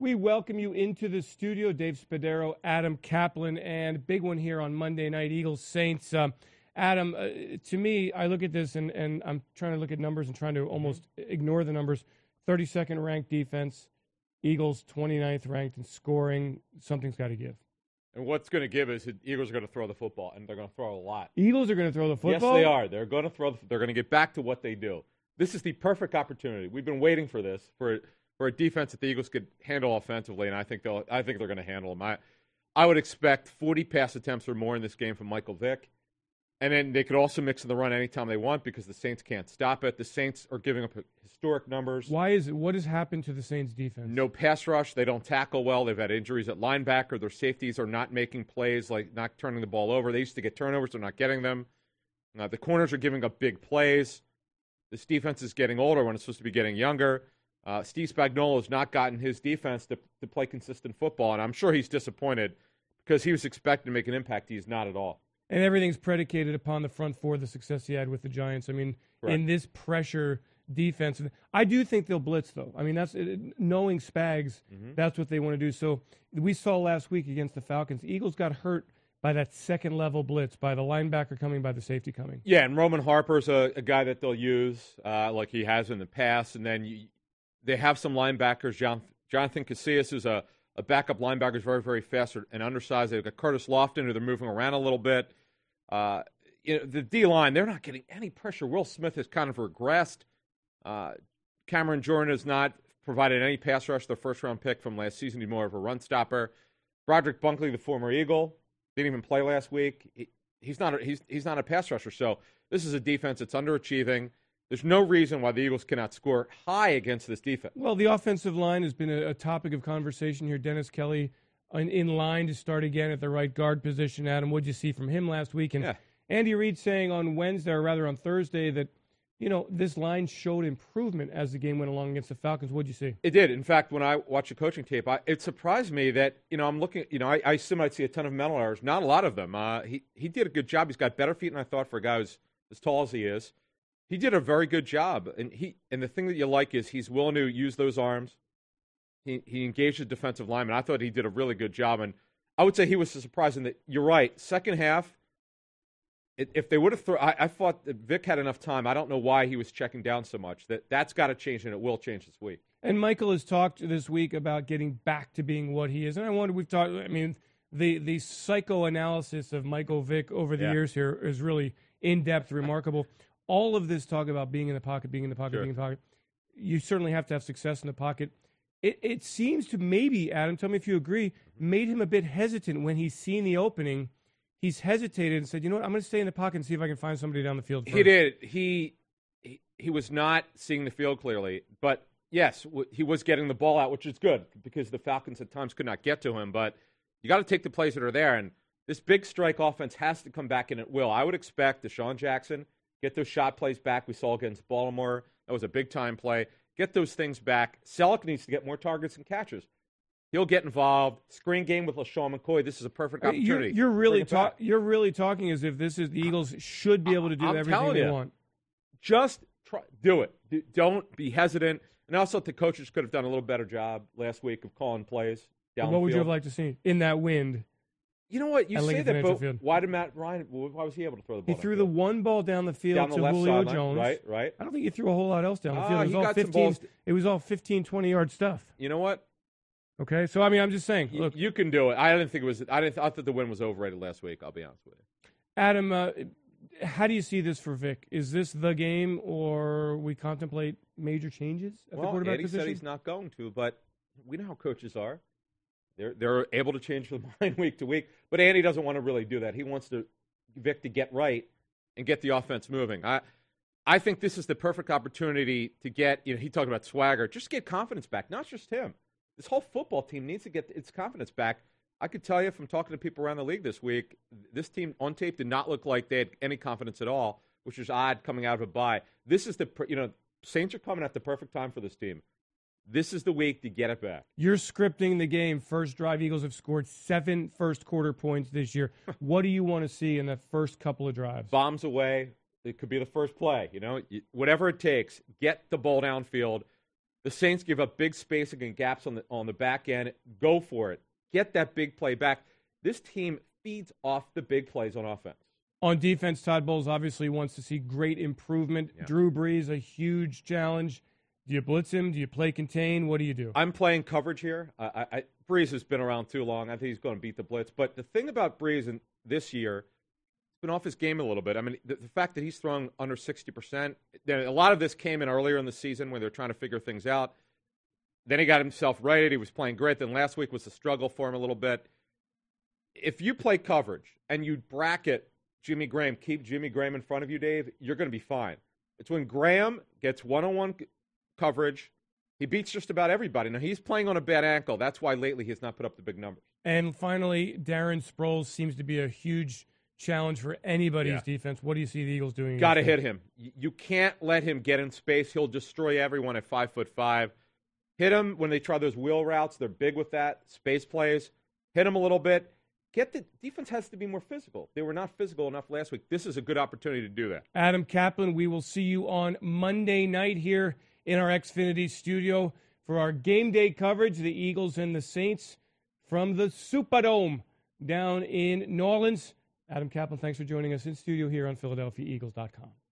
We welcome you into the studio. Dave Spadaro, Adam Kaplan, and big one here on Monday night, Eagles Saints. Adam, to me, I look at this and I'm trying to look at numbers and trying to almost ignore the numbers. 32nd ranked defense, Eagles 29th ranked in scoring. Something's got to give. And what's going to give is the Eagles are going to throw the football, and they're going to throw a lot. Eagles are going to throw the football? Yes, they are. They're going to throw. They're going to get back to what they do. This is the perfect opportunity. We've been waiting for this for a defense that the Eagles could handle offensively, and I think they're going to handle them. I would expect 40 pass attempts or more in this game from Michael Vick. And then they could also mix in the run anytime they want because the Saints can't stop it. The Saints are giving up historic numbers. Why is it? What has happened to the Saints defense? No pass rush. They don't tackle well. They've had injuries at linebacker. Their safeties are not making plays, like not turning the ball over. They used to get turnovers. They're not getting them. The corners are giving up big plays. This defense is getting older when it's supposed to be getting younger. Steve Spagnuolo has not gotten his defense to play consistent football, and I'm sure he's disappointed because he was expected to make an impact. He's not at all. And everything's predicated upon the front four, the success he had with the Giants. I mean, Correct. In this pressure defense, I do think they'll blitz, though. I mean, that's knowing Spags, that's what they want to do. So we saw last week against the Falcons, the Eagles got hurt by that second-level blitz, by the linebacker coming, by the safety coming. Yeah, and Roman Harper's a guy that they'll use like he has in the past. And then they have some linebackers. Jonathan Casillas is a backup linebacker, is very, very fast and undersized. They've got Curtis Lofton, who they're moving around a little bit. The D-line, they're not getting any pressure. Will Smith has kind of regressed. Cameron Jordan has not provided any pass rush. Their first-round pick from last season, he's more of a run stopper. Broderick Bunkley, the former Eagle, didn't even play last week. He's not a pass rusher. So this is a defense that's underachieving. There's no reason why the Eagles cannot score high against this defense. Well, the offensive line has been a topic of conversation here. Dennis Kelly in line to start again at the right guard position. Adam, what did you see from him last week? And Andy Reid saying on Wednesday, or rather on Thursday, that this line showed improvement as the game went along against the Falcons. What did you see? It did. In fact, when I watched the coaching tape, it surprised me that I'm looking. I assume I'd see a ton of mental errors. Not a lot of them. He did a good job. He's got better feet than I thought for a guy who's as tall as he is. He did a very good job, and the thing that you like is he's willing to use those arms. He engaged the defensive lineman. I thought he did a really good job, and I would say he was surprising that you're right. Second half, if they would have thrown, I thought that Vic had enough time. I don't know why he was checking down so much. That's got to change, and it will change this week. And Michael has talked this week about getting back to being what he is, and I wonder the psychoanalysis of Michael Vick over the years here is really in depth, remarkable. All of this talk about being in the pocket, being in the pocket, being in the pocket. You certainly have to have success in the pocket. It seems to maybe, Adam, tell me if you agree, made him a bit hesitant when he's seen the opening. He's hesitated and said, you know what, I'm going to stay in the pocket and see if I can find somebody down the field first. He did. He was not seeing the field clearly. But, yes, he was getting the ball out, which is good because the Falcons at times could not get to him. But you got to take the plays that are there. And this big strike offense has to come back, and it will. I would expect Deshaun Jackson, get those shot plays back we saw against Baltimore. That was a big-time play. Get those things back. Selleck needs to get more targets and catches. He'll get involved. Screen game with LaShawn McCoy. This is a perfect opportunity. You're really talking as if this is the Eagles should be able to do everything they want. Just do it. Don't be hesitant. And also, the coaches could have done a little better job last week of calling plays down the field. What would you have liked to see in that wind? You know what? You say that, but why did Matt Ryan? Why was he able to throw the ball? He threw the one ball down the field to Julio Jones. Right. I don't think he threw a whole lot else down the field. It was all 15, 20-yard stuff. You know what? Okay, so I'm just saying. Look, you can do it. I didn't think it was. I thought the win was overrated last week. I'll be honest with you. Adam, how do you see this for Vic? Is this the game, or we contemplate major changes at the quarterback Andy position? Said he's not going to, but we know how coaches are. They're able to change their mind week to week, but Andy doesn't want to really do that. He wants Vic to get right and get the offense moving. I think this is the perfect opportunity to get. He talked about swagger. Just get confidence back. Not just him. This whole football team needs to get its confidence back. I could tell you from talking to people around the league this week, this team on tape did not look like they had any confidence at all, which is odd coming out of a bye. This is Saints are coming at the perfect time for this team. This is the week to get it back. You're scripting the game. First drive, Eagles have scored 7 first-quarter points this year. What do you want to see in the first couple of drives? Bombs away. It could be the first play. Whatever it takes, get the ball downfield. The Saints give up big spacing and gaps on the back end. Go for it. Get that big play back. This team feeds off the big plays on offense. On defense, Todd Bowles obviously wants to see great improvement. Yeah. Drew Brees, a huge challenge. Do you blitz him? Do you play contain? What do you do? I'm playing coverage here. Brees has been around too long. I think he's going to beat the blitz. But the thing about Brees this year, he's been off his game a little bit. I mean, the fact that he's thrown under 60%, a lot of this came in earlier in the season when they were trying to figure things out. Then he got himself righted. He was playing great. Then last week was a struggle for him a little bit. If you play coverage and you bracket Jimmy Graham, keep Jimmy Graham in front of you, Dave, you're going to be fine. It's when Graham gets one-on-one coverage, he beats just about everybody. Now, he's playing on a bad ankle. That's why lately he has not put up the big numbers. And finally, Darren Sproles seems to be a huge challenge for anybody's defense. What do you see the Eagles doing? Got to hit him. You can't let him get in space. He'll destroy everyone at 5'5". Hit him when they try those wheel routes. They're big with that. Space plays. Hit him a little bit. Defense has to be more physical. They were not physical enough last week. This is a good opportunity to do that. Adam Kaplan, we will see you on Monday night here in our Xfinity studio for our game day coverage, the Eagles and the Saints from the Superdome down in New Orleans. Adam Kaplan, thanks for joining us in studio here on PhiladelphiaEagles.com.